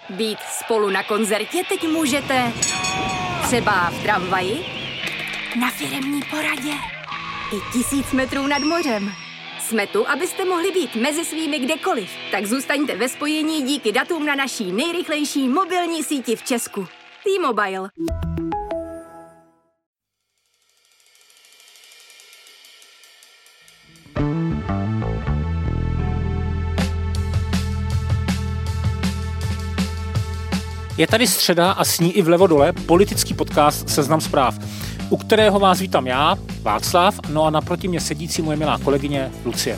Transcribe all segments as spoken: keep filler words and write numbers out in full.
Být spolu na koncertě teď můžete třeba v tramvaji, na firemní poradě i tisíc metrů nad mořem. Jsme tu, abyste mohli být mezi svými kdekoliv. Tak zůstaňte ve spojení díky datům na naší nejrychlejší mobilní síti v Česku. T-Mobile. Je tady středa a s ní i vlevo dole politický podcast Seznam zpráv, u kterého vás vítám já, Václav, no a naproti mě sedící moje milá kolegyně Lucie.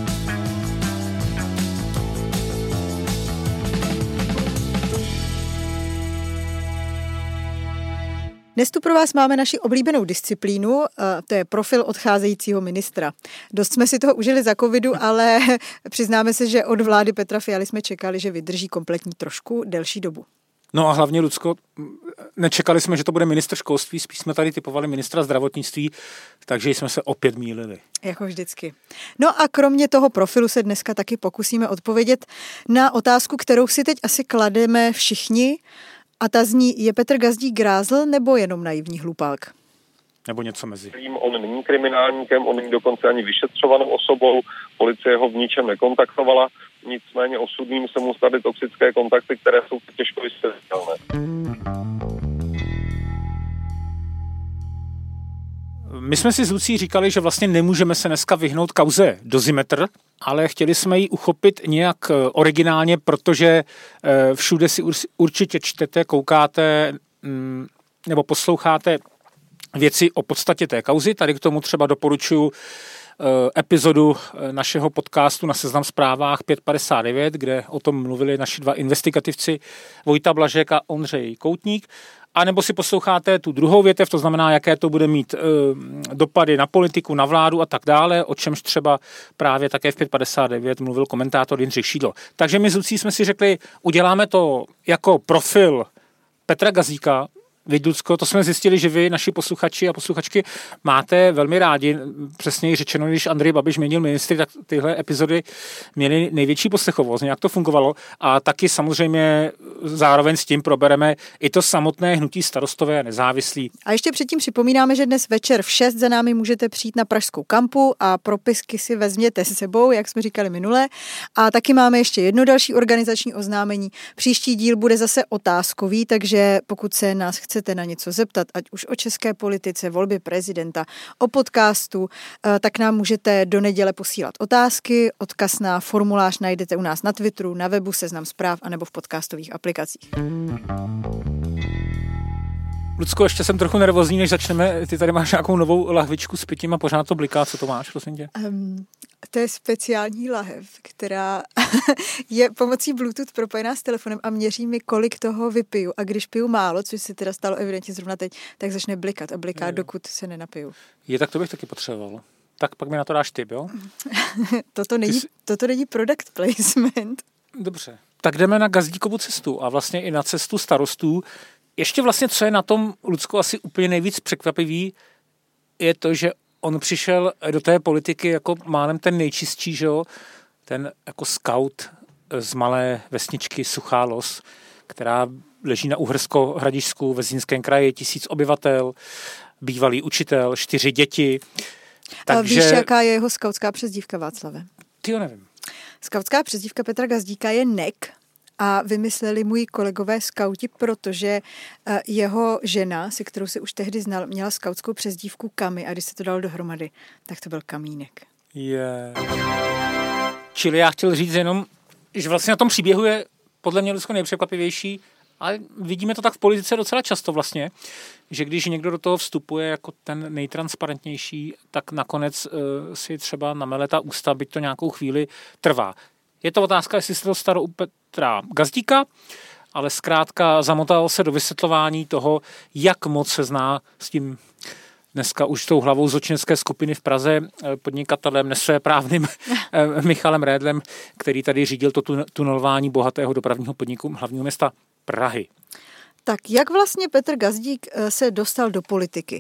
Dnes tu pro vás máme naši oblíbenou disciplínu, to je profil odcházejícího ministra. Dost jsme si toho užili za covidu, ale přiznáme se, že od vlády Petra Fialy jsme čekali, že vydrží kompletní trošku delší dobu. No a hlavně, Lucko, nečekali jsme, že to bude ministr školství, spíš jsme tady typovali ministra zdravotnictví, takže jsme se opět mýlili. Jako vždycky. No a kromě toho profilu se dneska taky pokusíme odpovědět na otázku, kterou si teď asi klademe všichni, a ta zní, je Petr Gazdík grázl nebo jenom naivní hlupák? Nebo něco mezi. On není kriminálníkem, on není dokonce ani vyšetřovanou osobou, policie ho v ničem nekontaktovala, nicméně osudným se mu staly toxické kontakty, které jsou těžko vysvětlitelné. My jsme si s Lucí říkali, že vlastně nemůžeme se dneska vyhnout kauze Dozimetr, ale chtěli jsme ji uchopit nějak originálně, protože všude si určitě čtete, koukáte nebo posloucháte věci o podstatě té kauzy. Tady k tomu třeba doporučuji epizodu našeho podcastu na Seznam zprávách pět padesát devět, kde o tom mluvili naši dva investigativci Vojta Blažek a Ondřej Koutník. A nebo si posloucháte tu druhou větev, to znamená, jaké to bude mít e, dopady na politiku, na vládu a tak dále, o čemž třeba právě také v pět padesát devět mluvil komentátor Jindřich Šídlo. Takže my s Lucí jsme si řekli, uděláme to jako profil Petra Gazdíka. Vy, Lucko, to jsme zjistili, že vy, naši posluchači a posluchačky, máte velmi rádi, přesněji řečeno, když Andrej Babiš měnil ministry, tak tyhle epizody měly největší poslechovost, nějak to fungovalo a taky samozřejmě zároveň s tím probereme i to samotné hnutí Starostové a nezávislí. A ještě předtím připomínáme, že dnes večer v šest za námi můžete přijít na Pražskou kampu a propisky si vezměte s sebou, jak jsme říkali minule. A taky máme ještě jedno další organizační oznámení. Příští díl bude zase otázkový, takže pokud se nás chce chcete na něco zeptat, ať už o české politice, volbě prezidenta, o podcastu, tak nám můžete do neděle posílat otázky. Odkaz na formulář najdete u nás na Twitteru, na webu Seznam zpráv anebo v podcastových aplikacích. Lucko, ještě jsem trochu nervózní, než začneme. Ty tady máš nějakou novou lahvičku s pitím a pořád to bliká. Co to máš, prosím tě? Um, to je speciální lahev, která je pomocí Bluetooth propojená s telefonem a měří mi, kolik toho vypiju. A když piju málo, což se teda stalo evidentně zrovna teď, tak začne blikat a bliká, je, dokud se nenapiju. Je, tak to bych taky potřeboval. Tak pak mi na to dáš tip, jo? toto, není, jsi... toto není product placement. Dobře. Tak jdeme na Gazdíkovu cestu a vlastně i na cestu starostů. Ještě vlastně, co je na tom, Lucko, asi úplně nejvíc překvapivý, je to, že on přišel do té politiky jako málem ten nejčistší, že jo? Ten jako scout z malé vesničky Suchá Los, která leží na Uhersko-Hradišťsku ve Zlínském kraji, tisíc obyvatel, bývalý učitel, čtyři děti. Takže... Víš, jaká je jeho skautská přezdívka, Václave? Ty jo nevím. Skautská přezdívka Petra Gazdíka je Nek. A vymysleli můj kolegové skauti, protože jeho žena, se kterou se už tehdy znal, měla skautskou přezdívku Kami a když se to dalo dohromady, tak to byl Kamínek. Je. Čili já chtěl říct jenom, že vlastně na tom příběhu je podle mě Lucko nejpřekvapivější, ale vidíme to tak v politice docela často vlastně, že když někdo do toho vstupuje jako ten nejtransparentnější, tak nakonec uh, si třeba namele ta ústa, byť to nějakou chvíli trvá. Je to otázka, jestli se to stalo u Petra Gazdíka, ale zkrátka zamotal se do vysvětlování toho, jak moc se zná s tím dneska už tou hlavou zločinecké skupiny v Praze, podnikatelem nesvéprávným Michalem Redlem, který tady řídil to tunelování bohatého dopravního podniku hlavního města Prahy. Tak jak vlastně Petr Gazdík se dostal do politiky?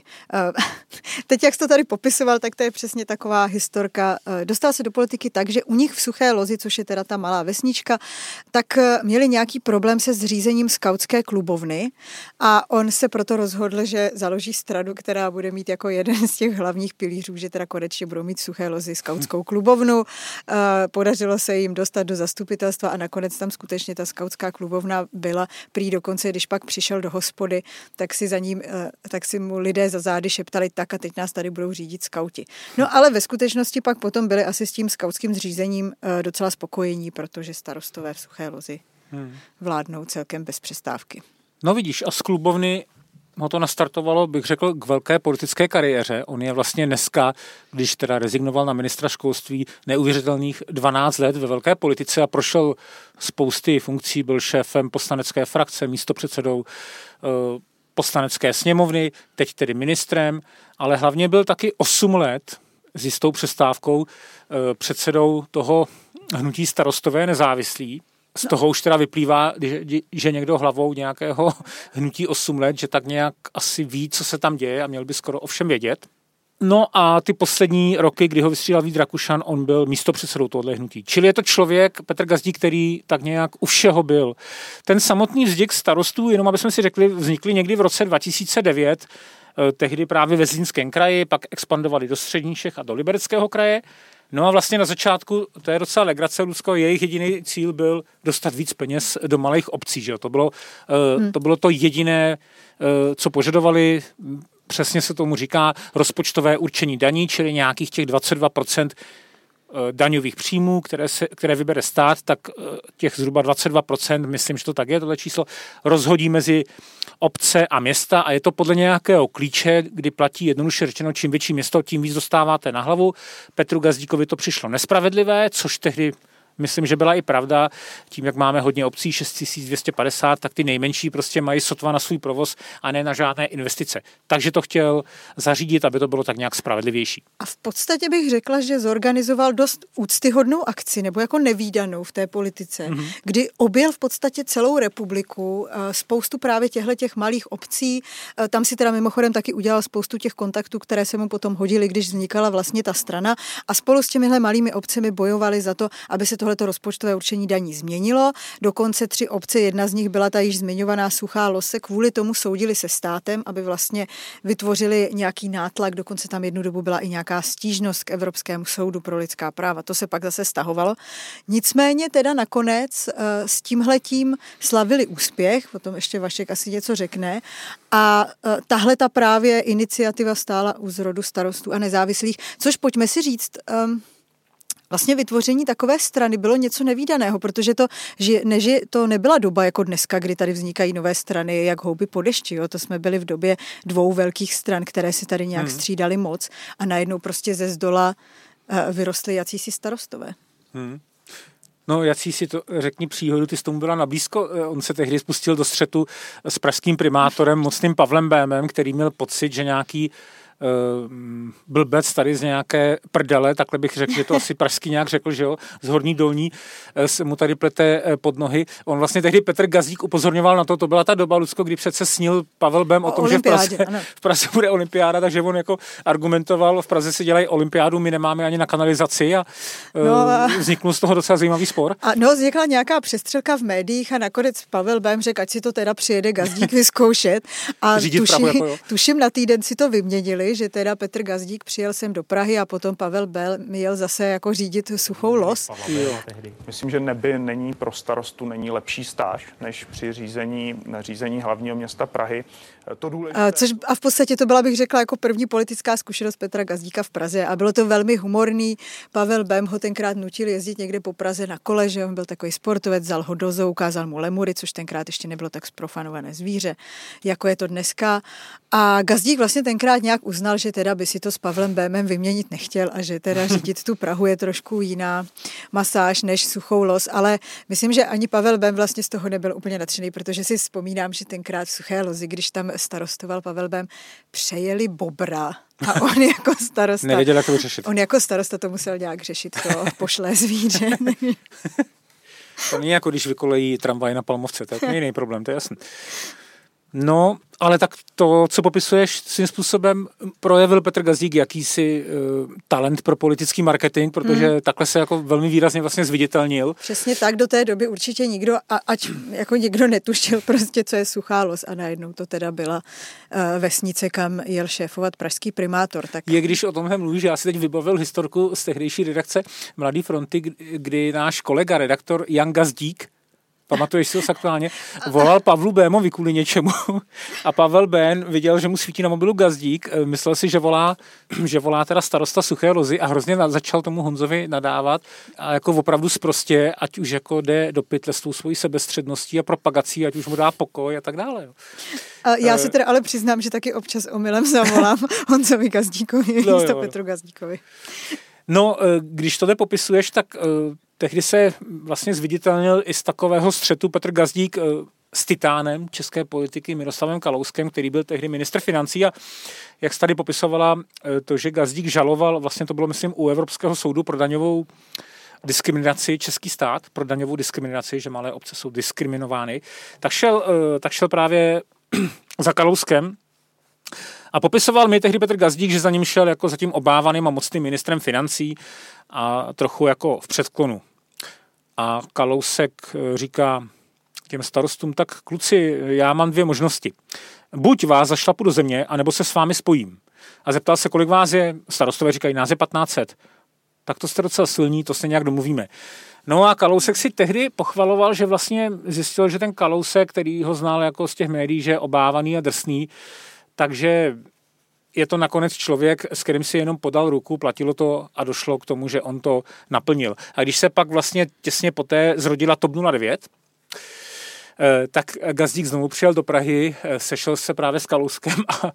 Teď, jak jsi to tady popisoval, tak to je přesně taková historka. Dostal se do politiky tak, že u nich v Suché Lozi, což je teda ta malá vesnička, tak měli nějaký problém se zřízením skautské klubovny a on se proto rozhodl, že založí stranu, která bude mít jako jeden z těch hlavních pilířů, že teda konečně budou mít v Suché Lozi skautskou klubovnu. Podařilo se jim dostat do zastupitelstva a nakonec tam skutečně ta skautská klubovna byla. Prý dokonce, když pak přišel do hospody, tak si za ním, tak si mu lidé za zády šeptali tak a teď nás tady budou řídit skauti. No ale ve skutečnosti pak potom byli asi s tím skautským zřízením docela spokojení, protože starostové v Suché Lozi hmm. vládnou celkem bez přestávky. No vidíš, a z klubovny ho to nastartovalo, bych řekl, k velké politické kariéře. On je vlastně dneska, když teda rezignoval na ministra školství, neuvěřitelných dvanáct let ve velké politice a prošel spousty funkcí, byl šéfem poslanecké frakce, místopředsedou eh, poslanecké sněmovny, teď tedy ministrem, ale hlavně byl taky osm let s jistou přestávkou eh, předsedou toho hnutí Starostové nezávislí. Z toho už teda vyplývá, že někdo hlavou nějakého hnutí osm let, že tak nějak asi ví, co se tam děje a měl by skoro o všem vědět. No a ty poslední roky, kdy ho vystřídal Vít Rakušan, on byl místopředsedou tohoto hnutí. Čili je to člověk, Petr Gazdík, který tak nějak u všeho byl. Ten samotný vznik starostů, jenom aby jsme si řekli, vznikli někdy v roce dva tisíce devět, tehdy právě ve Zlínském kraji, pak expandovali do Středních Čech a do Libereckého kraje. No a vlastně na začátku, to je docela legrace, Lucko, jejich jediný cíl byl dostat víc peněz do malých obcí. Že jo? To bylo, hmm. to bylo to jediné, co požadovali. Přesně se tomu říká rozpočtové určení daní, čili nějakých těch dvacet dva procent daňových příjmů, které, se, které vybere stát, tak těch zhruba dvacet dva procent, myslím, že to tak je, tohle číslo, rozhodí mezi obce a města a je to podle nějakého klíče, kdy platí jednoduše řečeno, čím větší město, tím víc dostáváte na hlavu. Petru Gazdíkovi to přišlo nespravedlivé, což tehdy myslím, že byla i pravda. Tím, jak máme hodně obcí, šest tisíc dvě stě padesát, tak ty nejmenší prostě mají sotva na svůj provoz a ne na žádné investice. Takže to chtěl zařídit, aby to bylo tak nějak spravedlivější. A v podstatě bych řekla, že zorganizoval dost úctyhodnou akci, nebo jako nevídanou v té politice, mm-hmm. kdy objel v podstatě celou republiku, spoustu právě těchto těch malých obcí. Tam si teda mimochodem taky udělal spoustu těch kontaktů, které se mu potom hodily, když vznikala vlastně ta strana a spolu s těmihle malými obcemi bojovali za to, aby se tohleto rozpočtové určení daní změnilo. Dokonce tři obce, jedna z nich byla ta již zmiňovaná Suchá Loz, se kvůli tomu soudili se státem, aby vlastně vytvořili nějaký nátlak, dokonce tam jednu dobu byla i nějaká stížnost k Evropskému soudu pro lidská práva. To se pak zase stahovalo. Nicméně teda nakonec uh, s tímhletím slavili úspěch, o tom ještě Vašek asi něco řekne, a uh, tahle ta právě iniciativa stála u zrodu starostů a nezávislých, což pojďme si říct, um, vlastně vytvoření takové strany bylo něco nevídaného, protože to, že, ne, že to nebyla doba jako dneska, kdy tady vznikají nové strany jak houby po dešti. Jo? To jsme byli v době dvou velkých stran, které si tady nějak hmm. střídali moc a najednou prostě ze zdola uh, vyrostly jacísi starostové. Hmm. No, jací si to, řekni příhodu, ty s tomu byla nablízko. On se tehdy spustil do střetu s pražským primátorem, mocným Pavlem Bémem, který měl pocit, že nějaký Uh, blbec tady z nějaké prdele, takhle bych řekl, že to asi pražský nějak řekl, že jo, z Horní Dolní uh, se mu tady plete uh, pod nohy. On vlastně tehdy Petr Gazdík upozorňoval na to, to byla ta doba, Lucko, kdy přece snil Pavel Bém o, o tom, že v Praze, v Praze bude olympiáda, takže on jako argumentoval, v Praze si dělají olympiádu, my nemáme ani na kanalizaci a, uh, no a vzniknul z toho docela zajímavý spor. A no, vznikla nějaká přestřelka v médiích a nakonec Pavel Bém řekl, ať si to teda přijede Gazdík vyzkoušet a tuši, Prahu, jako tuším na týden si to vyměnili, že teda Petr Gazdík přijel sem do Prahy a potom Pavel Bém jel zase jako řídit Suchou Loz. Myslím, že neby není pro starostu není lepší stáž, než při řízení, řízení hlavního města Prahy. To důležité... a, což, a v podstatě to byla, bych řekla, jako první politická zkušenost Petra Gazdíka v Praze a bylo to velmi humorný. Pavel Bém ho tenkrát nutil jezdit někde po Praze na kole, že on byl takový sportovec, vzal ho do zoo, ukázal mu lemury, což tenkrát ještě nebylo tak zprofanované zvíře, jako je to dneska. A Gazdík vlastně tenkrát nějak uznal, že teda by si to s Pavlem Bémem vyměnit nechtěl a že teda řídit tu Prahu je trošku jiná masáž než Suchou Loz, ale myslím, že ani Pavel Bém vlastně z toho nebyl úplně nadšený, protože si vzpomínám, že tenkrát v Suché Lozi, když tam starostoval Pavel Bém, přejeli bobra a on jako starosta... Nevěděl, jak to řešit. On jako starosta to musel nějak řešit, to pošlé zvíře. To není jako když vykolejí tramvaj na Palmovce, to je jiný problém, to je jasný. No, ale tak to, co popisuješ, svým způsobem projevil Petr Gazdík jakýsi uh, talent pro politický marketing, protože hmm. takhle se jako velmi výrazně vlastně zviditelnil. Přesně tak, do té doby určitě nikdo, a, ať jako nikdo netušil prostě, co je Suchá Loz, a najednou to teda byla uh, vesnice, kam jel šéfovat pražský primátor. Tak... Je, když o tomhle mluvíš, já si teď vybavil historku z tehdejší redakce Mladé fronty, kdy náš kolega, redaktor Jan Gazdík, pamatuješ si ho aktuálně, volal Pavlu Bémovi kvůli něčemu a Pavel Bén viděl, že mu svítí na mobilu Gazdík, myslel si, že volá, že volá teda starosta Suché Lozy a hrozně začal tomu Honzovi nadávat a jako opravdu sprostě, ať už jako jde do pytle s tou svojí sebestředností a propagací, ať už mu dá pokoj a tak dále. Jo. A já si teda ale přiznám, že taky občas omylem zavolám Honzovi Gazdíkovi no, místo Petru Gazdíkovi. No, když tohle popisuješ, tak tehdy se vlastně zviditelnil i z takového střetu Petr Gazdík s titánem české politiky Miroslavem Kalouskem, který byl tehdy ministr financí a jak jsi tady popisovala to, že Gazdík žaloval, vlastně to bylo myslím u Evropského soudu pro daňovou diskriminaci český stát, pro daňovou diskriminaci, že malé obce jsou diskriminovány, tak šel, tak šel právě za Kalouskem a popisoval mi tehdy Petr Gazdík, že za ním šel jako za tím obávaným a mocným ministrem financí a trochu jako v předklonu. A Kalousek říká těm starostům, tak kluci, já mám dvě možnosti. Buď vás zašlapu do země, anebo se s vámi spojím. A zeptal se, kolik vás je, starostové říkají, nás je patnáct set. Tak to jste docela silní, to se nějak domluvíme. No a Kalousek si tehdy pochvaloval, že vlastně zjistil, že ten Kalousek, který ho znal jako z těch médií, že je obávaný a drsný, takže je to nakonec člověk, s kterým si jenom podal ruku, platilo to a došlo k tomu, že on to naplnil. A když se pak vlastně těsně poté zrodila TOP nula devět, tak Gazdík znovu přijel do Prahy, sešel se právě s Kalouskem a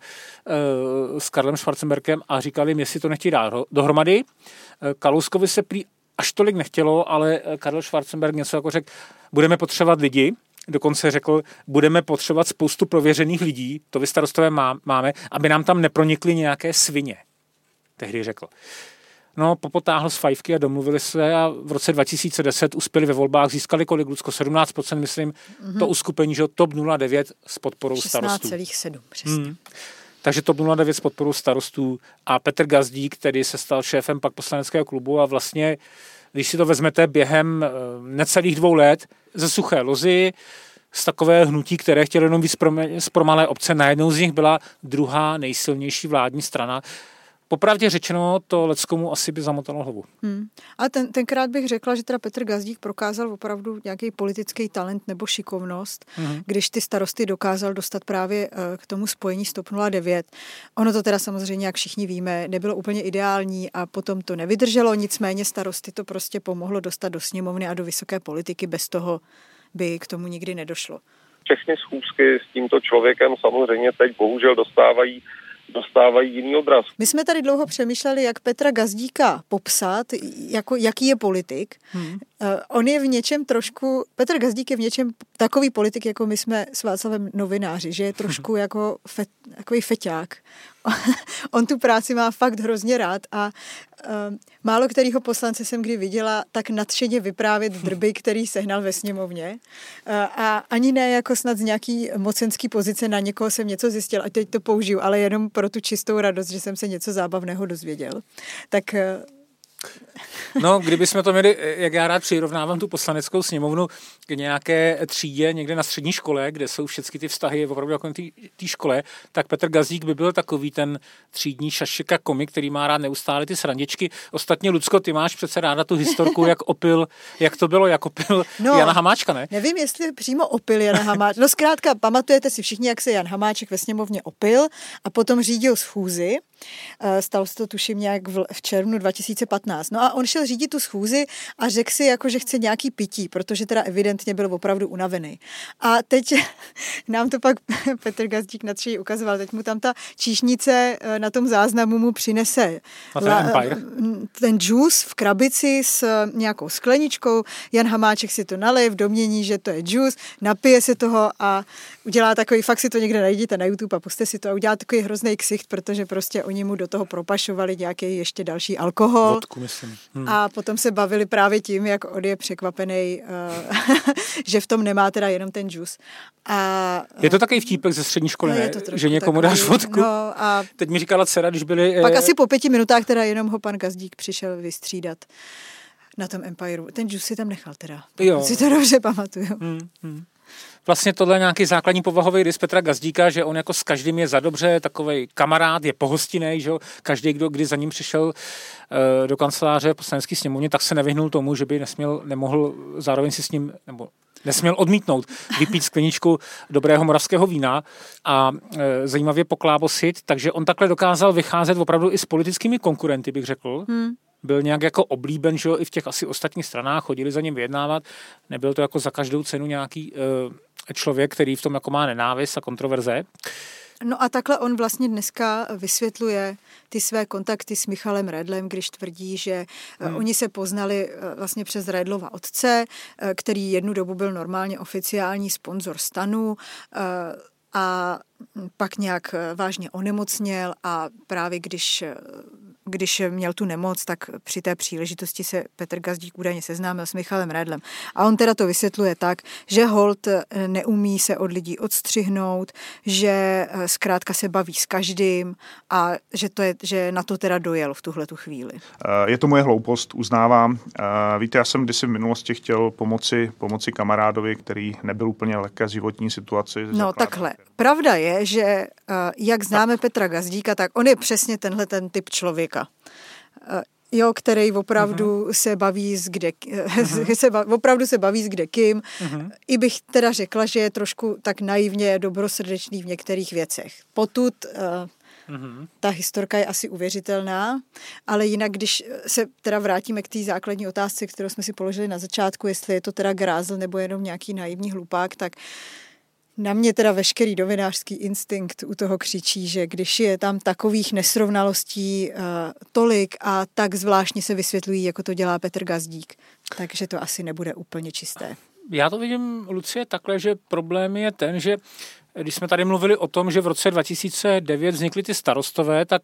s Karlem Schwarzenbergem a říkal jim, jestli to nechtějí dát dohromady. Kalouskovi se prý až tolik nechtělo, ale Karel Schwarzenberg něco jako řekl, budeme potřebovat lidi, dokonce řekl, budeme potřebovat spoustu prověřených lidí, to vy starostové má, máme, aby nám tam nepronikly nějaké svině. Tehdy řekl. No, popotáhl z fajfky a domluvili se a v roce dva tisíce deset uspěli ve volbách, získali kolik, Lucko, sedmnáct procent, myslím, mm-hmm. to uskupení, že TOP nula devět s podporou starostů. šestnáct celá sedm, přesně. Mm. Takže TOP nula devět s podporou starostů a Petr Gazdík, který se stal šéfem pak poslaneckého klubu a vlastně, když si to vezmete během necelých dvou let ze Suché Lozy, z takové hnutí, které chtělo jenom víc pro, pro malé obce, najednou z nich byla druhá nejsilnější vládní strana. Popravdě řečeno, to leckomu asi by zamotalo hlavu. Hmm. A ten, tenkrát bych řekla, že teda Petr Gazdík prokázal opravdu nějaký politický talent nebo šikovnost, hmm. když ty starosty dokázal dostat právě k tomu spojení s TOP nula devět. Ono to teda samozřejmě, jak všichni víme, nebylo úplně ideální a potom to nevydrželo, nicméně starosty to prostě pomohlo dostat do sněmovny a do vysoké politiky, bez toho by k tomu nikdy nedošlo. Všechny schůzky s tímto člověkem samozřejmě teď bohužel dostávají dostávají jiný obraz. My jsme tady dlouho přemýšleli, jak Petra Gazdíka popsat, jako, jaký je politik. Hmm. Uh, on je v něčem trošku, Petr Gazdík je v něčem takový politik, jako my jsme s Václavem novináři, že je trošku hmm. jako fe, takový feťák. On tu práci má fakt hrozně rád a uh, málo kterýho poslance jsem kdy viděla tak nadšeně vyprávět drby, který sehnal ve sněmovně. Uh, a ani ne jako snad z nějaký mocenský pozice na někoho jsem něco zjistil a teď to použiju, ale jenom pro tu čistou radost, že jsem se něco zábavného dozvěděl. Tak uh, No, kdybychom to měli, jak já rád přirovnávám tu poslaneckou sněmovnu k nějaké třídě někde na střední škole, kde jsou všechny ty vztahy opravdu jako té škole, tak Petr Gazdík by byl takový ten třídní šašek a komik, který má rád neustále ty srandičky. Ostatně, Lucko, ty máš přece ráda tu historku, jak opil, jak to bylo, jak opil no, Jana Hamáčka, ne? Nevím, jestli přímo opil Jana Hamáčka. No zkrátka, pamatujete si všichni, jak se Jan Hamáček ve sněmovně opil a potom řídil schůzi. Stalo se to tuším nějak v, v červnu dva tisíce patnáct. No a on šel řídit tu schůzi a řekl si, jako, že chce nějaký pití, protože teda evidentně byl opravdu unavený. A teď nám to pak Petr Gazdík nadšeně ukazoval. Teď mu tam ta číšnice na tom záznamu mu přinese la, ten džus v krabici s nějakou skleničkou. Jan Hamáček si to nalije v domnění, že to je džus, napije si toho a udělá takový, fakt si to někde najděte na YouTube a puste si to a udělá takový hrozný ksicht, protože prostě oni mu do toho propašovali nějaký ještě další alkohol. Vodku, myslím. Hmm. A potom se bavili právě tím, jak on je překvapený, uh, že v tom nemá teda jenom ten džus. A, je to takový vtípek ze střední školy, ne? Že někomu dáš vodku. No, a teď mi říkala dcera, když byli... Pak eh... asi po pěti minutách teda jenom ho pan Gazdík přišel vystřídat na tom Empireu. Ten džus si tam nechal teda. Jo. Si to dobře pamatuju. Hmm, hmm. Vlastně tohle je nějaký základní povahový rys Petra Gazdíka, že on jako s každým je za dobře, takovej kamarád, je pohostinnej, že každý, kdo kdy za ním přišel uh, do kanceláře poslanecké sněmovně, tak se nevyhnul tomu, že by nesměl, nemohl zároveň si s ním, nebo nesměl odmítnout vypít skleničku dobrého moravského vína a e, zajímavě poklábosit, takže on takhle dokázal vycházet opravdu i s politickými konkurenty, bych řekl. Hmm. Byl nějak jako oblíben, že jo, i v těch asi ostatních stranách, chodili za ním vyjednávat. Nebyl to jako za každou cenu nějaký e, člověk, který v tom jako má nenávist a kontroverze. No a takhle on vlastně dneska vysvětluje ty své kontakty s Michalem Redlem, když tvrdí, že hmm. oni se poznali vlastně přes Redlova otce, který jednu dobu byl normálně oficiální sponzor STANu a pak nějak vážně onemocněl a právě když... když měl tu nemoc, tak při té příležitosti se Petr Gazdík údajně seznámil s Michalem Redlem. A on teda to vysvětluje tak, že holt neumí se od lidí odstřihnout, že zkrátka se baví s každým a že, to je, že na to teda dojel v tuhletu chvíli. Je to moje hloupost, uznávám. Víte, já jsem kdysi v minulosti chtěl pomoci, pomoci kamarádovi, který nebyl úplně lehké životní situaci. No takhle. Pravda je, že jak známe tak. Petra Gazdíka, tak on je přesně tenhle ten typ člověka. Jo, který opravdu uh-huh. se baví s kde, uh-huh. se baví, opravdu se baví s kde kým. Uh-huh. I bych teda řekla, že je trošku tak naivně dobrosrdečný v některých věcech. Potud uh, uh-huh. ta historka je asi uvěřitelná, ale jinak, když se teda vrátíme k té základní otázce, kterou jsme si položili na začátku, jestli je to teda grázl nebo jenom nějaký naivní hlupák, tak na mě teda veškerý novinářský instinkt u toho křičí, že když je tam takových nesrovnalostí uh, tolik a tak zvláštně se vysvětlují, jako to dělá Petr Gazdík, takže to asi nebude úplně čisté. Já to vidím, Lucie, takhle, že problém je ten, že když jsme tady mluvili o tom, že v roce dva tisíce devět vznikly ty starostové, tak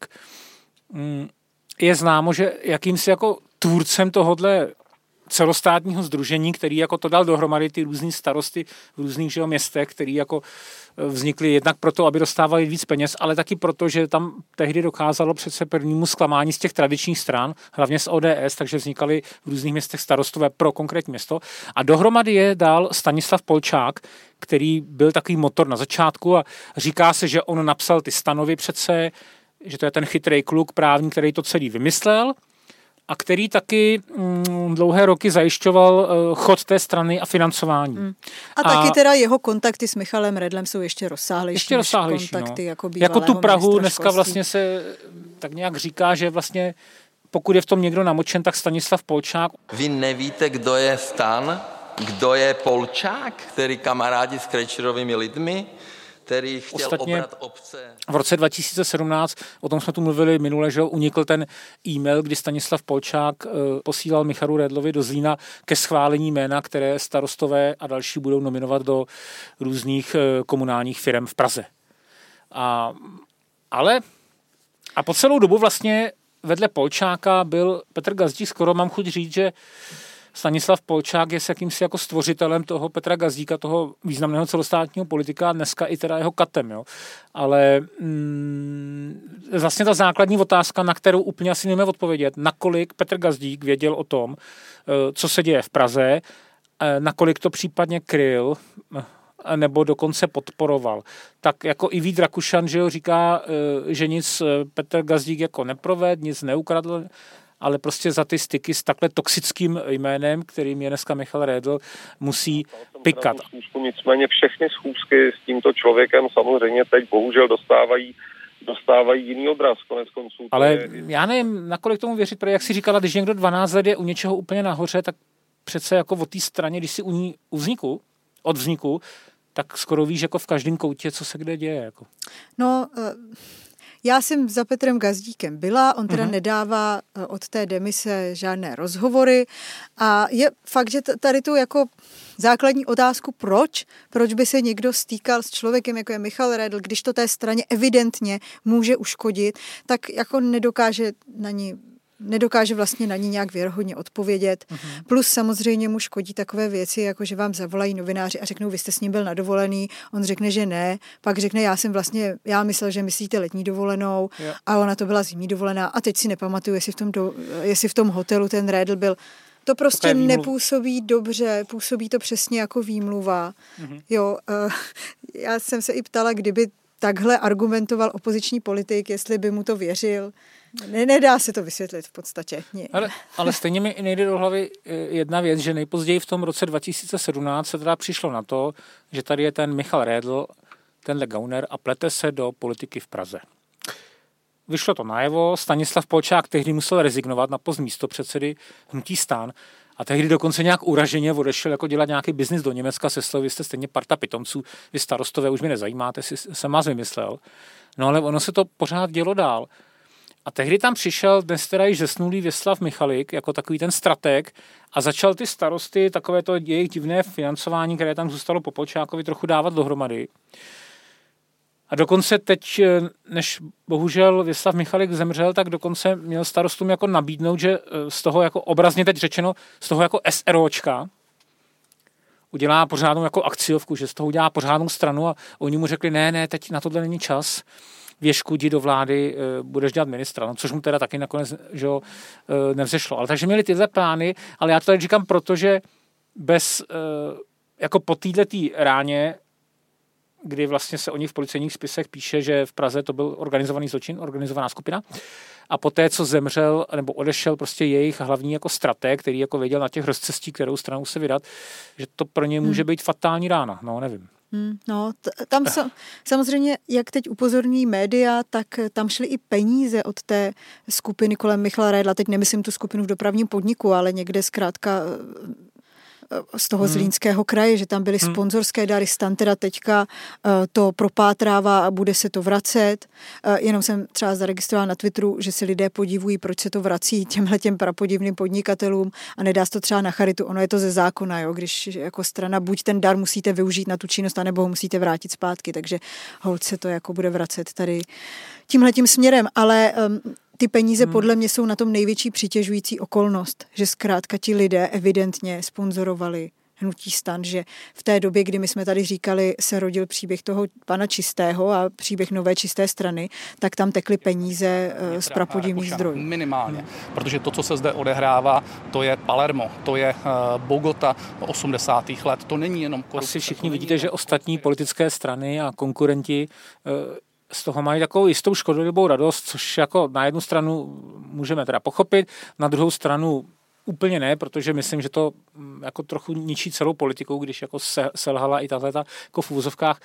mm, je známo, že jakýmsi jako tvůrcem tohodle celostátního sdružení, který jako to dal dohromady ty různý starosty v různých že jo, městech, který jako vznikly jednak proto, aby dostávali víc peněz, ale taky proto, že tam tehdy dokázalo přece prvnímu zklamání z těch tradičních stran, hlavně z O D S, takže vznikaly v různých městech starostové pro konkrétní město. A dohromady je dal Stanislav Polčák, který byl takový motor na začátku a říká se, že on napsal ty stanovy přece, že to je ten chytrý kluk právní, který to celý vymyslel, a který taky mm, dlouhé roky zajišťoval uh, chod té strany a financování. Hmm. A, a taky teda jeho kontakty s Michalem Redlem jsou ještě rozsáhlejší, ještě rozsáhlejší kontakty no. jako Jako tu Prahu dneska vlastně se tak nějak říká, že vlastně pokud je v tom někdo namočen, tak Stanislav Polčák. Vy nevíte, kdo je Stan? Kdo je Polčák, který kamarádí s Krejčírovými lidmi? Který chtěl Ostatně obrat obce. V roce dva tisíce sedmnáct, o tom jsme tu mluvili minule, že unikl ten e-mail, kdy Stanislav Polčák uh, posílal Michalu Redlovi do Zlína ke schválení jména, které starostové a další budou nominovat do různých uh, komunálních firem v Praze. A, ale a po celou dobu vlastně vedle Polčáka byl Petr Gazdík, skoro mám chuť říct, že Stanislav Polčák je s jakýmsi jako stvořitelem toho Petra Gazdíka, toho významného celostátního politika a dneska i teda jeho katem. Jo. Ale mm, vlastně ta základní otázka, na kterou úplně asi nevíme odpovědět, nakolik Petr Gazdík věděl o tom, co se děje v Praze, nakolik to případně kryl, nebo dokonce podporoval. Tak jako i Vít Rakušan, že jo, říká, že nic Petr Gazdík jako neproved, nic neukradl, ale prostě za ty styky s takhle toxickým jménem, kterým je dneska Michal Redl, musí pikat. Schůzku, nicméně všechny schůzky s tímto člověkem samozřejmě teď bohužel dostávají dostávají jiný obraz, konec konců. Ale je... já nevím, nakolik tomu věřit, protože jak jsi říkala, když někdo dvanáct let je u něčeho úplně nahoře, tak přece jako o té straně, když si u ní u vzniku, od vzniku, tak skoro víš jako v každém koutě, co se kde děje. Jako. No, Já jsem za Petrem Gazdíkem byla, on teda Mhm. nedává od té demise žádné rozhovory a je fakt, že tady tu jako základní otázku, proč? Proč by se někdo stýkal s člověkem, jako je Michal Redl, když to té straně evidentně může uškodit, tak jako nedokáže na ní nedokáže vlastně na ní nějak věrohodně odpovědět. Uh-huh. Plus samozřejmě mu škodí takové věci, jako že vám zavolají novináři a řeknou, vy jste s ním byl na dovolený, on řekne, že ne, pak řekne, já jsem vlastně, já myslel, že myslíte letní dovolenou, yeah. a ona to byla zimní dovolená a teď si nepamatuju, jestli v tom, do, jestli v tom hotelu ten Redl byl. To prostě nepůsobí dobře, působí to přesně jako výmluva. Uh-huh. Jo, uh, já jsem se i ptala, kdyby takhle argumentoval opoziční politik, jestli by mu to věřil. Ne, nedá se to vysvětlit v podstatě. Ale, ale stejně mi nejde do hlavy jedna věc, že nejpozději v tom roce dva tisíce sedmnáct se teda přišlo na to, že tady je ten Michal Redl, tenhle gauner a plete se do politiky v Praze. Vyšlo to najevo, Stanislav Polčák tehdy musel rezignovat na post místopředsedy hnutí STAN a tehdy dokonce nějak uraženě odešel jako dělat nějaký biznis do Německa se slovy, vy jste stejně parta pitomců, vy starostové už mě nezajímáte, si, jsem vás vymyslel. No ale ono se to pořád dělo dál. A tehdy tam přišel dnes teda již zesnulý Věslav Michalik jako takový ten strateg a začal ty starosty, takové to jejich divné financování, které tam zůstalo po Polčákovi, trochu dávat dohromady. A dokonce teď, než bohužel Věslav Michalik zemřel, tak dokonce měl starostům jako nabídnout, že z toho jako obrazně teď řečeno, z toho jako SROčka udělá pořádnou jako akciovku, že z toho udělá pořádnou stranu a oni mu řekli, ne, ne, teď na tohle není čas. Věšku, jdi do vlády, budeš dělat ministra, no, což mu teda taky nakonec že, nevzešlo. Ale takže měli tyhle plány, ale já to tady říkám, protože bez, jako po této ráně, kdy vlastně se o nich v policejních spisech píše, že v Praze to byl organizovaný zločin, organizovaná skupina, a poté, co zemřel nebo odešel prostě jejich hlavní jako strateg, který jako věděl na těch rozcestí, kterou stranu se vydat, že to pro ně může být fatální rána, no nevím. Hmm, no, t- tam so, samozřejmě, jak teď upozorní média, tak tam šly i peníze od té skupiny kolem Michala Redla. Teď nemyslím tu skupinu v dopravním podniku, ale někde zkrátka z toho hmm. Zlínského kraje, že tam byly hmm. sponzorské dary. Stan teda teďka uh, to propátrává a bude se to vracet. Uh, jenom jsem třeba zaregistrovala na Twitteru, že se lidé podivují, proč se to vrací těmhletěm prapodivným podnikatelům a nedá se to třeba na charitu. Ono je to ze zákona, jo, když jako strana buď ten dar musíte využít na tu činnost, anebo ho musíte vrátit zpátky, takže holt se to jako bude vracet tady tímhletím směrem, ale um, ty peníze hmm. podle mě jsou na tom největší přitěžující okolnost, že zkrátka ti lidé evidentně sponzorovali hnutí STAN, že v té době, kdy my jsme tady říkali, se rodil příběh toho pana Čistého a příběh nové čisté strany, tak tam tekly peníze z prapodivných zdrojů. Minimálně, hmm. protože to, co se zde odehrává, to je Palermo, to je Bogota osmdesátých let, to není jenom korupce. Asi všichni vidíte, že ostatní politické strany a konkurenti z toho mají takovou jistou škodolibou radost, což jako na jednu stranu můžeme teda pochopit, na druhou stranu úplně ne, protože myslím, že to jako trochu ničí celou politikou, když jako se, selhala i tato jako v úvozovkách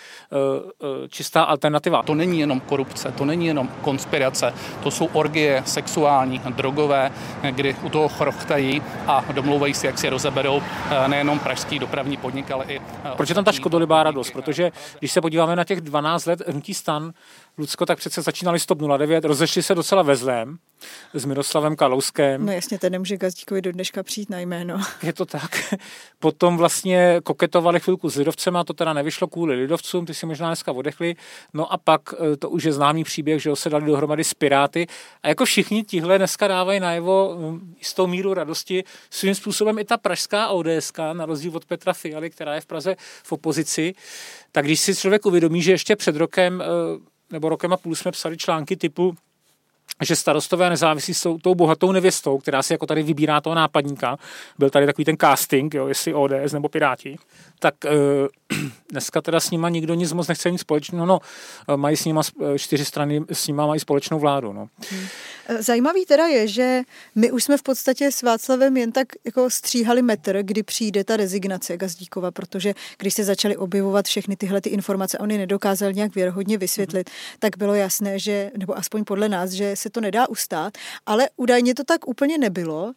čistá alternativa. To není jenom korupce, to není jenom konspirace, to jsou orgie sexuální, drogové, kdy u toho chrochtají a domlouvají si, jak si rozeberou nejenom pražský dopravní podnik, ale i... Proč je tam ta škodolibá radost? Protože když se podíváme na těch dvanáct let hnutí STAN, Lucko, tak přece začínali stop nula devět, rozešli se docela ve zlém s Miroslavem Kalouskem. No jasně, ten nemůže Gazdíkovi do dneška přijít na jméno. Je to tak. Potom vlastně koketovali chvilku s lidovcema, to teda nevyšlo kvůli lidovcům, ty si možná dneska odechli. No a pak to už je známý příběh, že se dali dohromady s Piráty. A jako všichni tihle dneska dávají najevo jistou míru radosti. Svým způsobem i ta pražská O D S ka, na rozdíl od Petra Fialy, která je v Praze v opozici, tak když si člověk uvědomí, že ještě před rokem nebo rokem a půl jsme psali články typu, že starostové a nezávislí jsou tou bohatou nevěstou, která si jako tady vybírá toho nápadníka. Byl tady takový ten casting, jo, jestli O D S nebo Piráti. Tak e, dneska teda s nima nikdo nic moc nechce nic společného. No, mají s nima čtyři strany, s nima mají společnou vládu. No. Zajímavý teda je, že my už jsme v podstatě s Václavem jen tak jako stříhali metr, kdy přijde ta rezignace Gazdíkova, protože když se začaly objevovat všechny tyhle ty informace, on je nedokázal nějak věrohodně vysvětlit, mm. tak bylo jasné, že, nebo aspoň podle nás, že se to nedá ustát, ale údajně to tak úplně nebylo.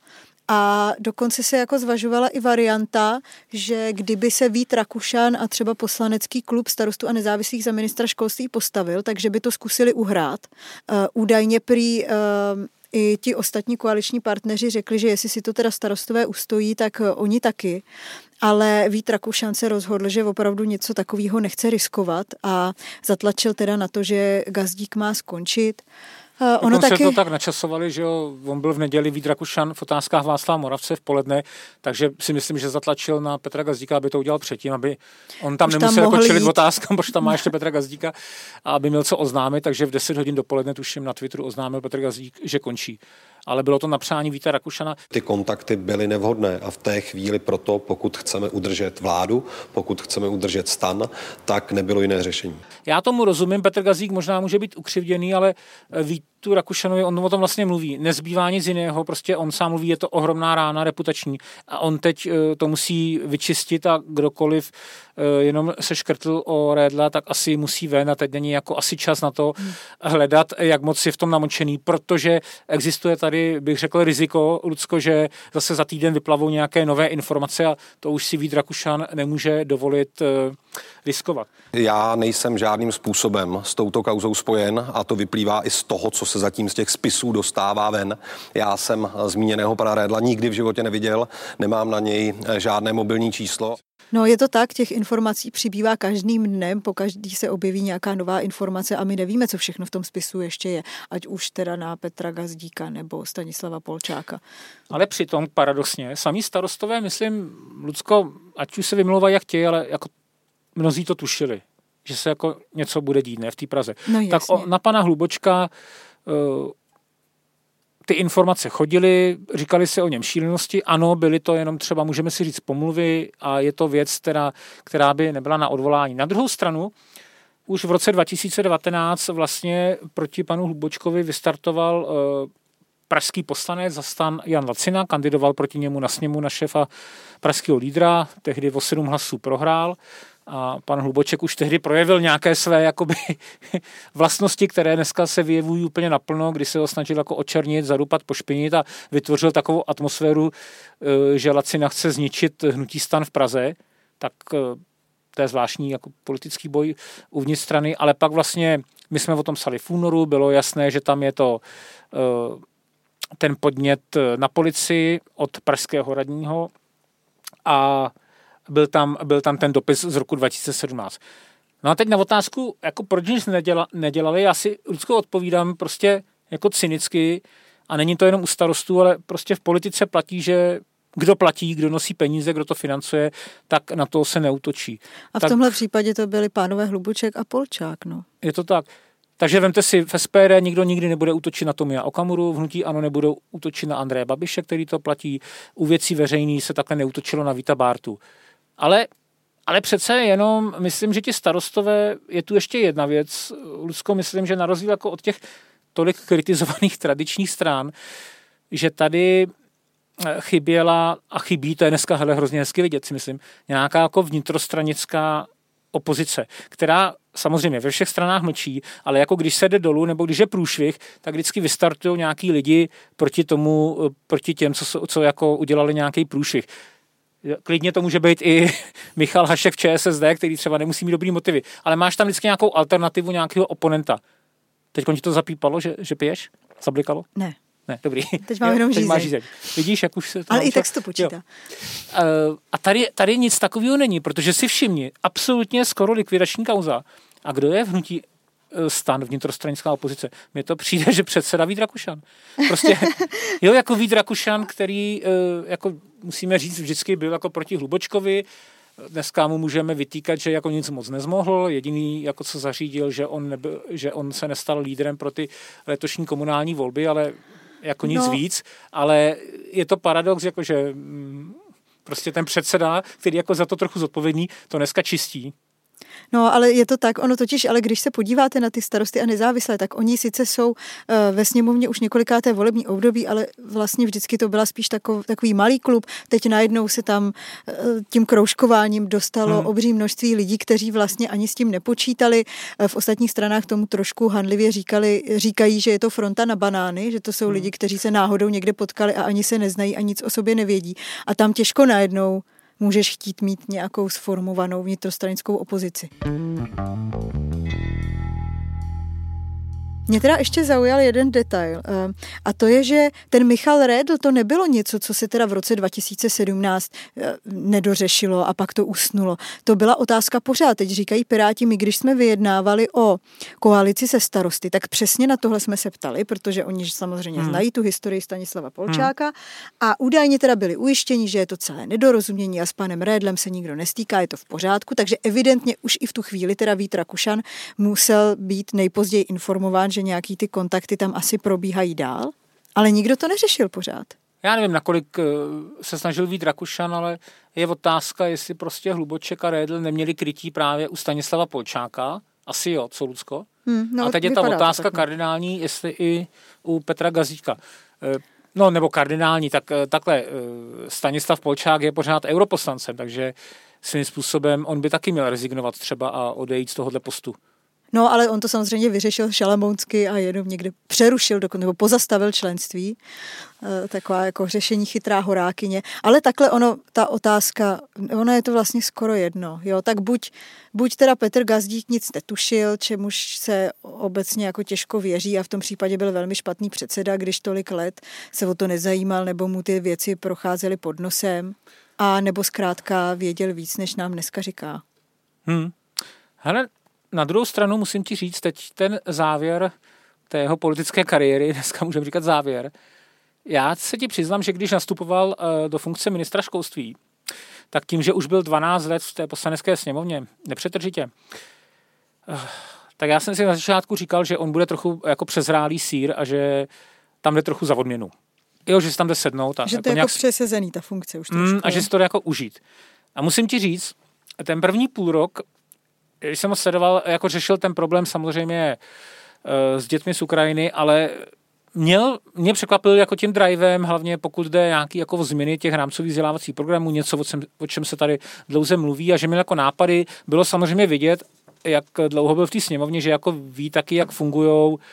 A dokonce se jako zvažovala i varianta, že kdyby se Vít Rakušan a třeba poslanecký klub Starostů a nezávislých za ministra školství postavil, takže by to zkusili uhrát. Uh, údajně prý uh, i ti ostatní koaliční partneři řekli, že jestli si to teda starostové ustojí, tak uh, oni taky. Ale Vít Rakušan se rozhodl, že opravdu něco takového nechce riskovat a zatlačil teda na to, že Gazdík má skončit. Uh, ono taky... taky... to tak načasovali, že jo, on byl v neděli Vít Rakušan v Otázkách Václava Moravce v poledne, takže si myslím, že zatlačil na Petra Gazdíka, aby to udělal předtím, aby on tam Už nemusel tam jako čelit jít. otázkám, protože tam má ještě Petra Gazdíka, a aby měl co oznámit, takže v deset hodin dopoledne tuším na Twitteru oznámil Petr Gazdík, že končí. Ale bylo to na přání Víta Rakušana. Ty kontakty byly nevhodné a v té chvíli proto, pokud chceme udržet vládu, pokud chceme udržet stan, tak nebylo jiné řešení. Já tomu rozumím, Petr Gazdík možná může být ukřivděný, ale Vítu Rakušanovi, on o tom vlastně mluví. Nezbývá nic jiného, prostě on sám mluví, je to ohromná rána reputační a on teď to musí vyčistit a kdokoliv jenom se škrtl o Redla, tak asi musí ven a teď není jako asi čas na to hledat, jak moc je v tom namočený, protože existuje tady, bych řekl, riziko, Lucko, že zase za týden vyplavou nějaké nové informace a to už si Vít Rakušan nemůže dovolit riskovat. Já nejsem žádným způsobem s touto kauzou spojen a to vyplývá i z toho, co se zatím z těch spisů dostává ven. Já jsem zmíněného pana Redla nikdy v životě neviděl, nemám na něj žádné mobilní číslo. No je to tak, těch informací přibývá každým dnem, po každý se objeví nějaká nová informace a my nevíme, co všechno v tom spisu ještě je, ať už teda na Petra Gazdíka nebo Stanislava Polčáka. Ale přitom paradoxně, sami starostové, myslím, Lucko, ať už se vymlouvají jak chtějí, ale jako mnozí to tušili, že se jako něco bude dít, ne, v té Praze. No, tak o, na pana Hlubočka uh, ty informace chodily, říkali se o něm šílenosti, ano, byly to jenom třeba, můžeme si říct, pomluvy a je to věc, která, která by nebyla na odvolání. Na druhou stranu, už v roce dva tisíce devatenáct vlastně proti panu Hlubočkovi vystartoval uh, pražský poslanec za stan Jan Lacina, kandidoval proti němu na sněmu na šéfa pražského lídra, tehdy o sedm hlasů prohrál. A pan Hluboček už tehdy projevil nějaké své jakoby, vlastnosti, které dneska se vyjevují úplně naplno, kdy se ho snažil jako očernit, zadupat, pošpinit a vytvořil takovou atmosféru, že Lacina chce zničit hnutí STAN v Praze, tak to je zvláštní jako politický boj uvnitř strany, ale pak vlastně my jsme o tom psali v únoru, bylo jasné, že tam je to ten podnět na policii od pražského radního a Byl tam, byl tam ten dopis z roku dva tisíce sedmnáct. No a teď na otázku, jako proč nic neděla, nedělali, já si Lucko odpovídám prostě jako cynicky a není to jenom u starostů, ale prostě v politice platí, že kdo platí, kdo nosí peníze, kdo to financuje, tak na to se neútočí. A v tak, tomhle případě to byli pánové Hlubuček a Polčák, no. Je to tak. Takže vemte si, v S P D nikdo nikdy nebude útočit na Tomia Okamuru, v hnutí ANO nebudou útočit na Andreje Babiše, který to platí, u Věcí veřejných se takhle neútočilo na Víta Bártu. Ale, ale přece jenom, myslím, že ti starostové, je tu ještě jedna věc, Lucko, myslím, že na rozdíl jako od těch tolik kritizovaných tradičních stran, že tady chyběla a chybí, to je dneska hele, hrozně hezky vidět, si myslím, nějaká jako vnitrostranická opozice, která samozřejmě ve všech stranách mlčí, ale jako když se jde dolů nebo když je průšvih, tak vždycky vystartují nějaký lidi proti tomu, proti těm, co, co jako udělali nějaký průšvih. Klidně to může být i Michal Hašek v Č S S D, který třeba nemusí mít dobrý motivy, ale máš tam vždycky nějakou alternativu, nějakého oponenta. Teď ti to zapípalo, že, že piješ? Zablikalo? Ne. Ne, dobrý. Teď mám jenom žízeň. žízeň. Vidíš, jak už se to... Ale naučil? i text to počítá. Jo. A tady, tady nic takového není, protože si všimni, absolutně skoro likvidační kauza. A kdo je v hnutí STAN, vnitrostranická opozice? Mně to přijde, že předseda Vít Rakušan. Prostě, jo, jako Vít Rakušan, který, jako musíme říct, vždycky byl jako proti Hlubočkovi. Dneska mu můžeme vytýkat, že jako nic moc nezmohl. Jediný, jako co zařídil, že on, nebyl, že on se nestal lídrem pro ty letošní komunální volby, ale jako nic no. víc. Ale je to paradox, jako že prostě ten předseda, který jako za to trochu zodpovědný, to dneska čistí. No, ale je to tak, ono totiž, ale když se podíváte na ty starosty a nezávislé, tak oni sice jsou uh, ve sněmovně už několikáté volební období, ale vlastně vždycky to byla spíš takov, takový malý klub. Teď najednou se tam uh, tím kroužkováním dostalo hmm. obří množství lidí, kteří vlastně ani s tím nepočítali. Uh, v ostatních stranách tomu trošku hanlivě říkali, říkají, že je to fronta na banány, že to jsou hmm. lidi, kteří se náhodou někde potkali a ani se neznají a nic o sobě nevědí. A tam těžko najednou můžeš chtít mít nějakou sformovanou vnitrostranickou opozici. Mě teda ještě zaujal jeden detail a to je, že ten Michal Redl to nebylo něco, co se teda v roce dva tisíce sedmnáct nedořešilo a pak to usnulo. To byla otázka pořád. Teď říkají Piráti, my když jsme vyjednávali o koalici se starosty, tak přesně na tohle jsme se ptali, protože oni samozřejmě hmm. znají tu historii Stanislava Polčáka hmm. a údajně teda byli ujištěni, že je to celé nedorozumění a s panem Redlem se nikdo nestýká, je to v pořádku, takže evidentně už i v tu chvíli teda Vít Rakušan musel být nejpozději informován, že nějaký ty kontakty tam asi probíhají dál, ale nikdo to neřešil pořád. Já nevím, nakolik se snažil Vít Rakušan, ale je otázka, jestli prostě Hluboček a Redl neměli krytí právě u Stanislava Polčáka. Asi jo, co, Lucko? Hmm, no, a teď je ta otázka kardinální, jestli i u Petra Gazdíka. No, nebo kardinální, tak takhle, Stanislav Polčák je pořád europoslancem, takže svým způsobem on by taky měl rezignovat třeba a odejít z tohohle postu. No, ale on to samozřejmě vyřešil šalamounsky a jenom někde přerušil dokonce, nebo pozastavil členství. E, taková jako řešení chytrá horákyně. Ale takhle ono, ta otázka, ono je to vlastně skoro jedno. Jo? Tak buď, buď teda Petr Gazdík nic netušil, čemuž se obecně jako těžko věří a v tom případě byl velmi špatný předseda, když tolik let se o to nezajímal, nebo mu ty věci procházely pod nosem, a nebo zkrátka věděl víc, než nám dneska říká. Hmm. Hele, na druhou stranu musím ti říct, teď ten závěr té jeho politické kariéry, dneska můžeme říkat závěr, já se ti přiznám, že když nastupoval uh, do funkce ministra školství, tak tím, že už byl dvanáct let v té poslanecké sněmovně, nepřetržitě, uh, tak já jsem si na začátku říkal, že on bude trochu jako přezrálý sýr a že tam jde trochu za odměnu. Jo, že si tam jde sednout. A že to jako je nějak... jako přesezený ta funkce už mm, a že si to jde jako užít. A musím ti říct, ten první půl rok, když jsem ho sledoval, jako řešil ten problém samozřejmě uh, s dětmi z Ukrajiny, ale měl, mě překvapil jako tím drivem, hlavně pokud jde nějaký jako změny těch rámcových vzdělávacích programů, něco, o čem, o čem se tady dlouze mluví a že měl jako nápady, bylo samozřejmě vidět, jak dlouho byl v té sněmovně, že jako ví taky, jak fungujou uh,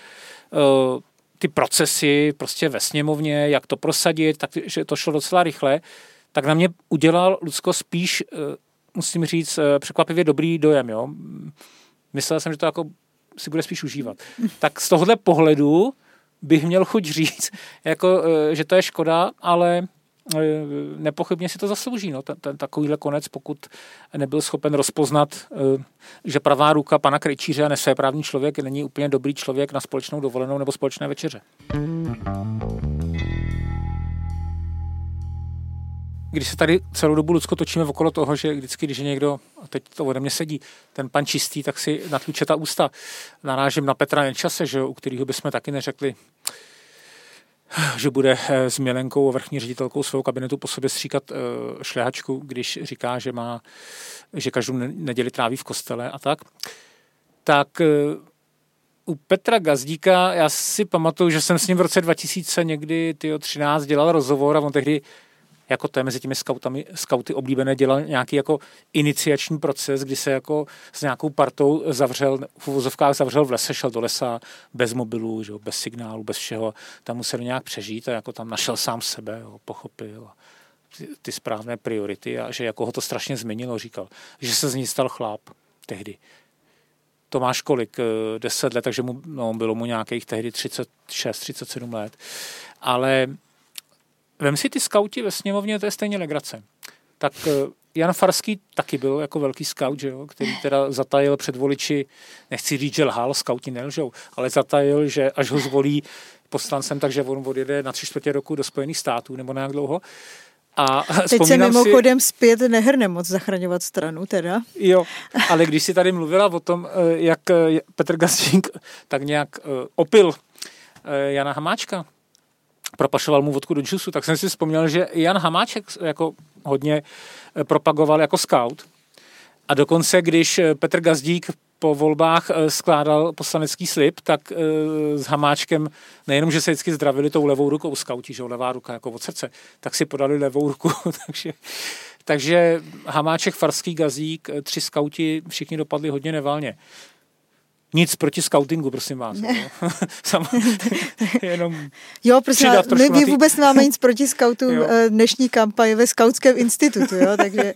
ty procesy prostě ve sněmovně, jak to prosadit, takže to šlo docela rychle, tak na mě udělal Lucko spíš uh, musím říct, překvapivě dobrý dojem. Jo? Myslel jsem, že to jako si bude spíš užívat. Tak z tohohle pohledu bych měl chuť říct, jako, že to je škoda, ale nepochybně si to zaslouží. No? Ten, ten takovýhle konec, pokud nebyl schopen rozpoznat, že pravá ruka pana Krejčíře a nesvéprávný člověk není úplně dobrý člověk na společnou dovolenou nebo společné večeře. Když se tady celou dobu, Lucko, točíme okolo toho, že vždycky, když je někdo, a teď to ode mě sedí, ten pan Čistý, tak si natluče ta ústa. Narážím na Petra Nečase, že, u kterého bychom taky neřekli, že bude s Milenkou, vrchní ředitelkou svého kabinetu, po sobě stříkat šlehačku, když říká, že má, že každou neděli tráví v kostele a tak. Tak u Petra Gazdíka, já si pamatuju, že jsem s ním v roce dva tisíce někdy tyjo, třináct dělal rozhovor a on tehdy jako to je mezi těmi skautami, skauty oblíbené, dělal nějaký jako iniciační proces, kdy se jako s nějakou partou zavřel, v uvozovkách zavřel v lese, šel do lesa bez mobilu, že, bez signálu, bez všeho, tam musel nějak přežít a jako tam našel sám sebe, jo, pochopil ty, ty správné priority a že jako ho to strašně změnilo, říkal, že se z ní stal chlap tehdy. To máš kolik? deset let, takže mu, no, bylo mu nějakých tehdy třicet šest, třicet sedm let. Ale vem si ty skauti ve sněmovně, to je stejně legrace. Tak Jan Farský taky byl jako velký skaut, že jo, který teda zatajil před voliči, nechci říct, že lhal, skauti nelžou, ale zatajil, že až ho zvolí poslancem, takže on odjede na tři čtvrtě roku do Spojených států nebo nějak dlouho. A teď se mimochodem si... zpět nehrne moc zachraňovat stranu teda. Jo, ale když si tady mluvila o tom, jak Petr Gazdík tak nějak opil Jana Hamáčka, propašoval mu vodku do džusu, tak jsem si vzpomněl, že Jan Hamáček jako hodně propagoval jako scout A dokonce, když Petr Gazdík po volbách skládal poslanecký slib, tak s Hamáčkem nejenom, že se vždycky zdravili tou levou rukou skauti, že levá ruka jako od srdce, tak si podali levou ruku. takže, takže Hamáček, Farský, Gazdík, tři skauti, všichni dopadli hodně nevalně. Nic proti skautingu, prosím vás. Sam, jenom jo, prosím vás, my, my tý... vůbec nemáme nic proti skautům dnešní kampaně ve Skautském institutu, jo, takže...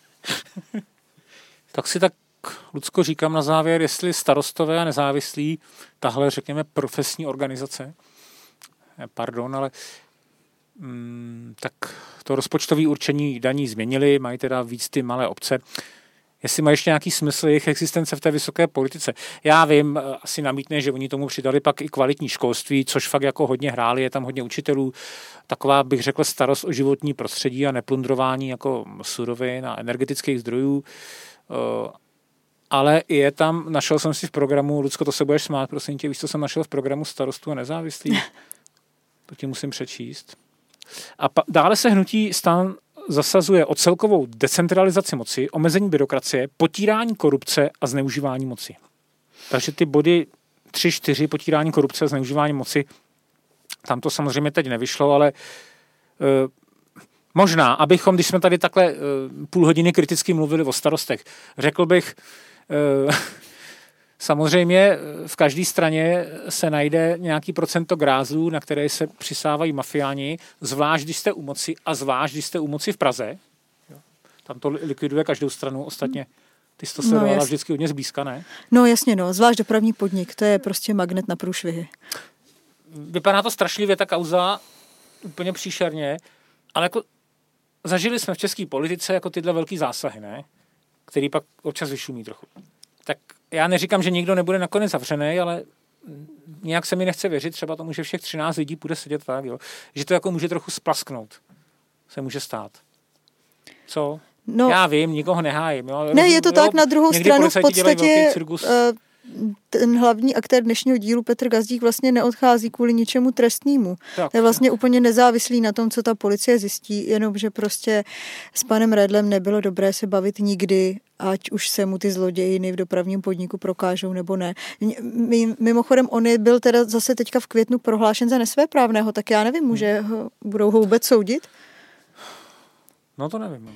tak si tak, Lucko, říkám na závěr, jestli Starostové a nezávislí, tahle, řekněme, profesní organizace, pardon, ale mm, tak to rozpočtové určení daní změnili, mají teda víc ty malé obce, jestli má ještě nějaký smysl jejich existence v té vysoké politice. Já vím, asi namítne, že oni tomu přidali pak i kvalitní školství, což fakt jako hodně hráli, je tam hodně učitelů, taková, bych řekl, starost o životní prostředí a neplundrování jako surovin a energetických zdrojů. Ale je tam, našel jsem si v programu, Lucko, to se budeš smát, prosím tě, víš, co jsem našel v programu Starostů a nezávislých? To ti musím přečíst. A pa, dále se hnutí STAN zasazuje o celkovou decentralizaci moci, omezení byrokracie, potírání korupce a zneužívání moci. Takže ty body tři, čtyři, potírání korupce a zneužívání moci, tam to samozřejmě teď nevyšlo, ale uh, možná, abychom, když jsme tady takhle uh, půl hodiny kriticky mluvili o starostech, řekl bych, uh, samozřejmě v každé straně se najde nějaký procento grázů, na které se přisávají mafiáni, zvlášť když jste u moci a zvlášť když jste u moci v Praze. Tam to likviduje každou stranu, ostatně ty jsi to sledovala no, vždycky hodně zblízka, ne? No jasně, no, zvlášť dopravní podnik, to je prostě magnet na průšvihy. Vypadá to strašlivě, ta kauza, úplně příšerně, ale jako zažili jsme v české politice jako tyhle velký zásahy, ne? Který pak občas vyšumí trochu. Tak já neříkám, že nikdo nebude nakonec zavřený, ale nějak se mi nechce věřit, třeba tomu, že všech třináct lidí bude sedět tak, jo? Že to jako může trochu splasknout. Se může stát. Co? No, já vím, nikoho nehájím. Jo? Ne, je to jo, tak, na druhou stranu v podstatě ten hlavní aktér dnešního dílu Petr Gazdík vlastně neodchází kvůli ničemu trestnému. Tak. Je vlastně úplně nezávislý na tom, co ta policie zjistí, jenom že prostě s panem Redlem nebylo dobré se bavit nikdy, ať už se mu ty zlodějiny v dopravním podniku prokážou nebo ne. Mimochodem, on je byl teda zase teďka v květnu prohlášen za nesvéprávného, tak já nevím, může ho, budou ho vůbec soudit? No to nevím.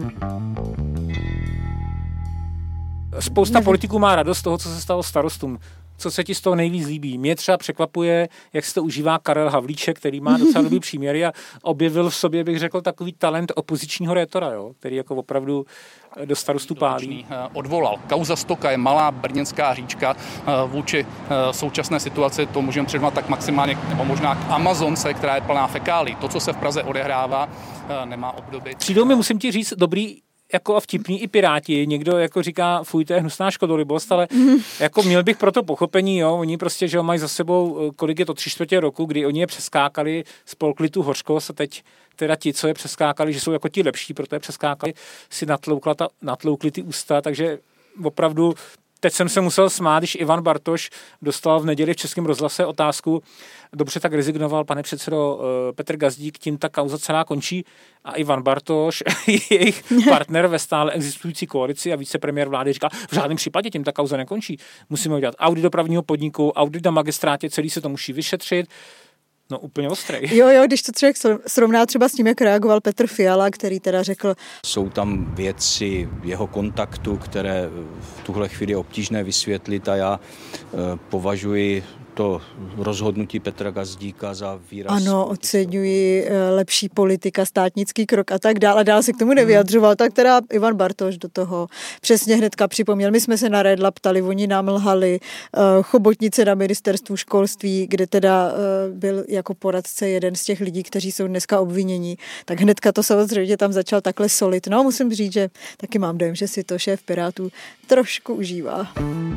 Spousta nevím. Politiků má radost z toho, co se stalo starostům. Co se ti z toho nejvíc líbí? Mě třeba překvapuje, jak se to užívá Karel Havlíček, který má docela dobrý příměry a objevil v sobě, bych řekl, takový talent opozičního rétora, jo? Který jako opravdu do starostů pálí. Odvolal. Kauza Stoka je malá brněnská říčka vůči současné situaci, to můžeme přirovnat tak maximálně, nebo možná k Amazonce, která je plná fekálí. To, co se v Praze odehrává, nemá obdoby. Přijdou mi, musím ti říct, dobrý jako a vtipný i Piráti. Někdo jako říká, fuj, to je hnusná škodolibost, ale mm. jako měl bych pro to pochopení, jo, oni prostě, že mají za sebou, kolik je to, tři čtvrtě roku, kdy oni je přeskákali, spolkli tu hořkost a teď teda ti, co je přeskákali, že jsou jako ti lepší, proto je přeskákali, si natloukla ta, natloukli ty ústa, takže opravdu teď jsem se musel smát, když Ivan Bartoš dostal v neděli v Českém rozhlase otázku, dobře, tak rezignoval, pane předsedo, Petr Gazdík, tím ta kauza celá končí. A Ivan Bartoš, jejich partner ve stále existující koalici a vicepremiér vlády říkal, v žádném případě tím ta kauza nekončí. Musíme udělat audit dopravního podniku, audit na magistrátě, celý se to musí vyšetřit. No úplně ostrý. Jo, jo, když to člověk srovná třeba s tím, jak reagoval Petr Fiala, který teda řekl... Jsou tam věci jeho kontaktu, které v tuhle chvíli je obtížné vysvětlit a já e, považuji to rozhodnutí Petra Gazdíka za výraz... Ano, oceňuji lepší politika, státnický krok a tak dále. Dál se k tomu nevyjadřoval, tak teda Ivan Bartoš do toho přesně hnedka připomněl. My jsme se na Redla ptali, oni nám lhali, chobotnice na ministerstvu školství, kde teda byl jako poradce jeden z těch lidí, kteří jsou dneska obvinění, tak hnedka to samozřejmě tam začal takhle solit. No, musím říct, že taky mám dojem, že si to šéf Pirátů trošku užívá.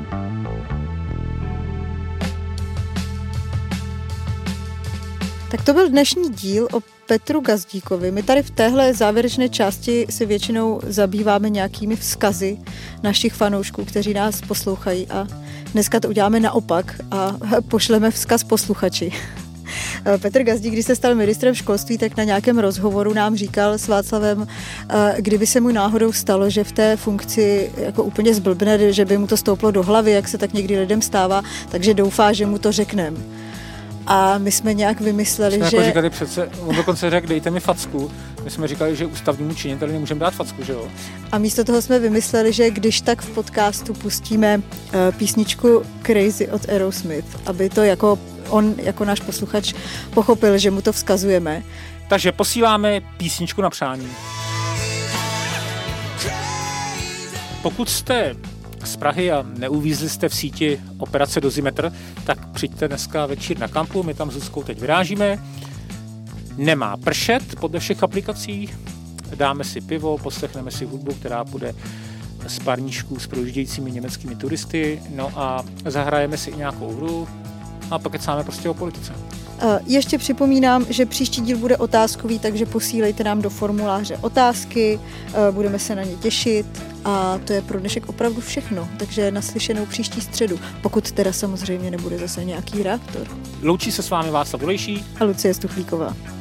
Tak to byl dnešní díl o Petru Gazdíkovi. My tady v téhle závěrečné části se většinou zabýváme nějakými vzkazy našich fanoušků, kteří nás poslouchají a dneska to uděláme naopak a pošleme vzkaz posluchači. Petr Gazdík, když se stal ministrem školství, tak na nějakém rozhovoru nám říkal s Václavem, kdyby se mu náhodou stalo, že v té funkci jako úplně zblbne, že by mu to stouplo do hlavy, jak se tak někdy lidem stává, takže doufá, že mu to řekneme. A my jsme nějak vymysleli, jsme že... Jako říkali přece, on dokonce řekl, dejte mi facku. My jsme říkali, že ústavnímu činiteli nemůžeme dát facku, že jo? A místo toho jsme vymysleli, že když tak v podcastu pustíme uh, písničku Crazy od Aerosmith, aby to jako on, jako náš posluchač, pochopil, že mu to vzkazujeme. Takže posíláme písničku na přání. Pokud jste z Prahy a neuvízli jste v síti operace Dozimetr, tak přijďte dneska večer na kampu, my tam s Zuzkou teď vyrážíme. Nemá pršet podle všech aplikací, dáme si pivo, poslechneme si hudbu, která půjde z parníčků s projíždějícími německými turisty, no a zahrajeme si i nějakou hru a pak kecáme prostě o politice. Ještě připomínám, že příští díl bude otázkový, takže posílejte nám do formuláře otázky, budeme se na ně těšit a to je pro dnešek opravdu všechno, takže naslyšenou příští středu, pokud teda samozřejmě nebude zase nějaký reaktor. Loučí se s vámi Václav Dolejší a Lucie Stuchlíková.